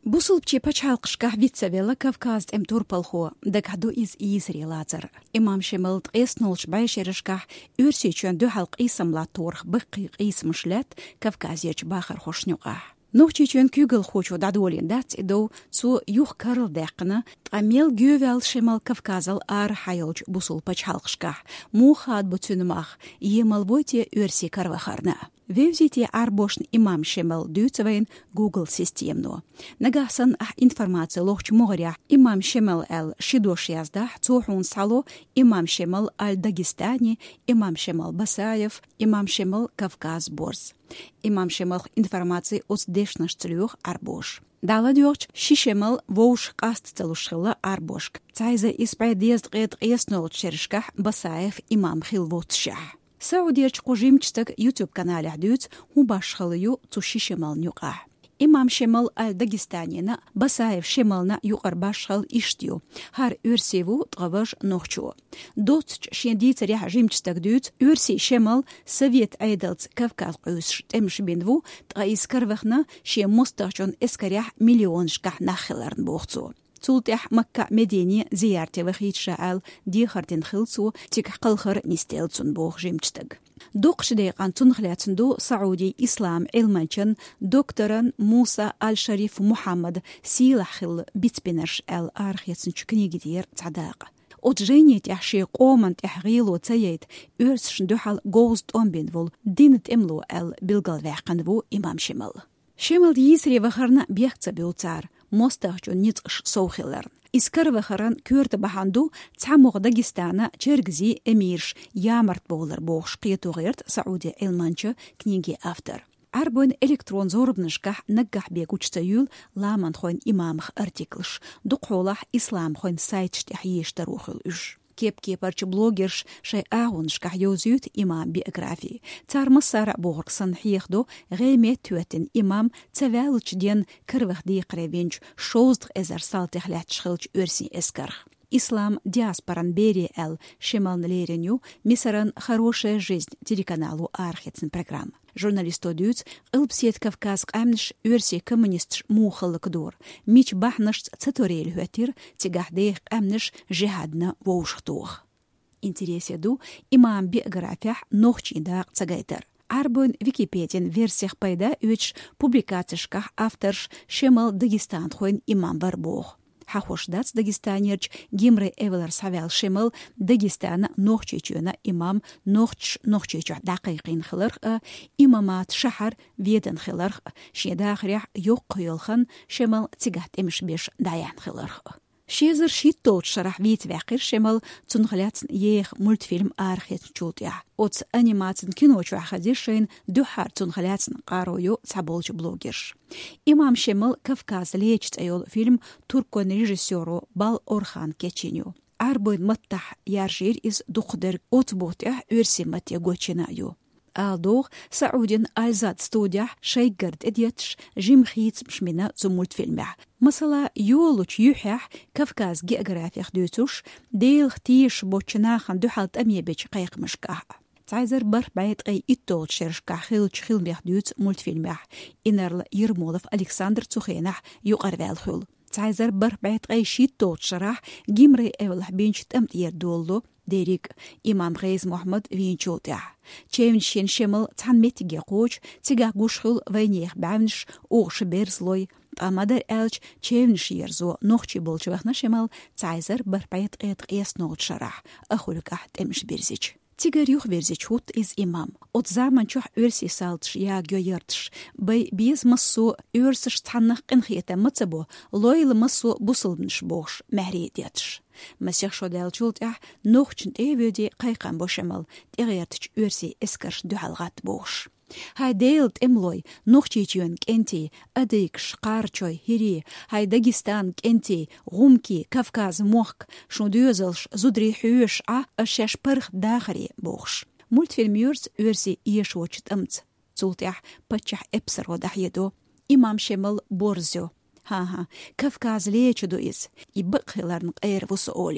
Бусулбчи пачалқшках вицавела Кавказ турпалхо, дакаду из Изри лазар. Имам Шемал эснолч байшершках үрсичен духалқ исамла торх быққиқ исмшлет Кавказеч бахар хошнюға. Нохчичен күгіл хочу дадолин дат идоу цу юх карл дәқіна тғамел гювел Шемал Кавказал ар хайылч бусул пачалқшках. Мухад бұтүнімақ, емал бойте үрси карвахарна. Вевзите арбошн имам Шемал дюцевайн Google системно. Нагасан информация лохч могоря имам Шемал шидош яздах цохун сало имам Шемал Дагестане, имам Шемал Басаев, имам Шемал Кавказ Борз. Имам Шемал информации от дешнаш целюх арбош. Дала дёрч шишемал воуш кастцелушхила арбошк. Цайза испайдезд гед эснол чершках Басаев имам хилвотшах. Саудиерч кожимчтак YouTube канале дюц хубашхалыю цуши шемал нюка. Имам Шемал Дагестанена Басаев Шемална юқарбашхал иштю. Хар үрсеву тғаваш нохчу. Дотч шендица ряха жимчтак дюц үрси Шемал Совет Айдалц Кавказ қүйс темшбенву тғайыз карвахна ше мостачон эскарях миллион шках нахиларн боғцу. Цултях Макка Медине зиярте вахитша дихартин хилцу тик қылхыр нестелцун боғ жимчтаг. Доқшдей қантун хляцынду Сауди Ислам Илманчан докторан Муса Аль-Шариф Мухаммад силахил битспенерш архияцынчу книгидер цадақ. От жене тяхши қоман тяхгилу цаейт үрсшн духал гоуст омбенвул динет эмлу билгал вяқанву имам Шемал. Шемал дисри вахарна бяхца бюцар. Мостахчун ницш соухилерн. Искарвахаран кюрт баханду цамуг Дагестана Чергзи эмирш ямарт болар богш қиетуғерт Сауди Илманча книги автор. Арбон электрон зорбнышках наггах бегучца юл ламан хойн имамх артиклш. Духолах ислам хойн сайтштях ештарухил үш. Кепке парчы блогерш шай агуншках йозют имам биографии. Цар Масара боғырқсан хиехдо ғейме туетін имам цавялычден кірвах дейқревенч шоздық эзар салтехлятшхылч өрсин эскарх. Ислам диаспоран бери Шемалн лереню мисаран «Хорошая жизнь» телеканалу архицин программа. Журналист одюц ылпсет Кавказ амнш өрси коммунистш мухалык дор. Мич бахнаш цаторель хуатир тигахдех амнш жихадна воушхтух. Интереседу имам биографиях нохчида цагайтер. Арбон Википедиан версиях пайда үч публикацияшках авторш Шемал Дагестан хойн имам барбох. Хахошдац Дагестанерч гимре эвелар савял Шемал Дагестана нохчечуна имам нохчечу дақиқин хиларх имамат шахар веден хиларх шедахрях юқ қойылхан Шемал цигат эмшбеш даян хиларх. Шезер шиттолт шарах вит вяқир Шемал цунхляцн ех мультфильм архет чултя. От анимацин киночу ахадишин духар цунхляцн қарою цаболч блогерш. Имам Шемал Кавказ лечт айол фильм туркон режиссеру Бал Орхан Кеченю. Арбойн маттах яржир из духдер отботя үрси матте гочинаю. Алдох Саудин Альзад студия шейгард эдетш жимхиц мшмина цу мультфильмя. Масала юлуч юхях Кавказ географиях дютуш дейл хтиш бочинахан духалт амьебеч қайқмышках. Цайзер бар байт ай иттол шершка хилч хилмях дют мультфильмях. Инерл Ермолов Александр Цухенах юқарвел хул. Цайзер бар байт ай шиттол шарах гимре эвлах бенчт амтьер долло Дерик имам Гейз Мухаммад винчултя. Чевншен Шемал цанметиге қоч, тига гушхил вайнех бавнш оғшы берзлой. Амадар элч чевнш ерзо нохчи болчывахна Шемал цайзер бар байт эт эснолт шарах. Ахульках темш берзич. Тигар юх верзич хут из имам. От заман чух өрси салтш я гёйертш. Бай биз массу өрсш цаннах инхиета мацабо лойл массу бусылднш богш мәхриететш. Масих шодел чултях нохчн эведи қайқан бошемал тегертч өрси эскарш духалгат богш. Хай дейлт эмлой нохчичюн кенти адык шқарчой хири хай Дагестан кенти гумки Кавказ мохк шудюзелш зудри хюш ашеш парх дахри богш. Мультфильм юрс өрси ешочт амц. Цултях пачах эпсер одахедо имам Шемал борзё. Ха-ха, Кавказ лечуду из и быкхиларн эйр вусооли.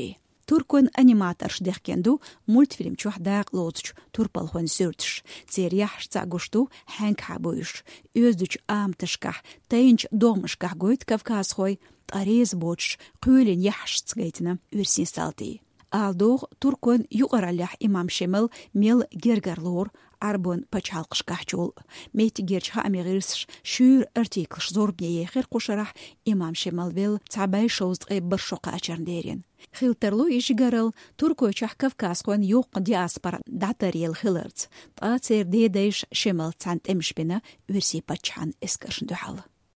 Туркон аниматор шдехкенду мультфильм чухдaq лоцч турпалхон сүртш. Церьяш цагушту хэнк хабуйш. Өздүч амтышках, тайнч домышках гойт Кавказхой, тарез боч, кюлен яхшцгейтна үрсин салти. Алдуг туркон югаралях имам шемел мел гергарлор, арбон пачалқышках чул. Мейти герчха амирис шүр артиклш зорбне ехер кушарах имам шемел вел цабай шоздгы біршоқа ачарндерин. Хилтерлу ишгарал туркойчах Кавказхон юқ диаспора датарел хилерц. Та цердедеш шемел цант эмшбина үрси пачан эскершндухал.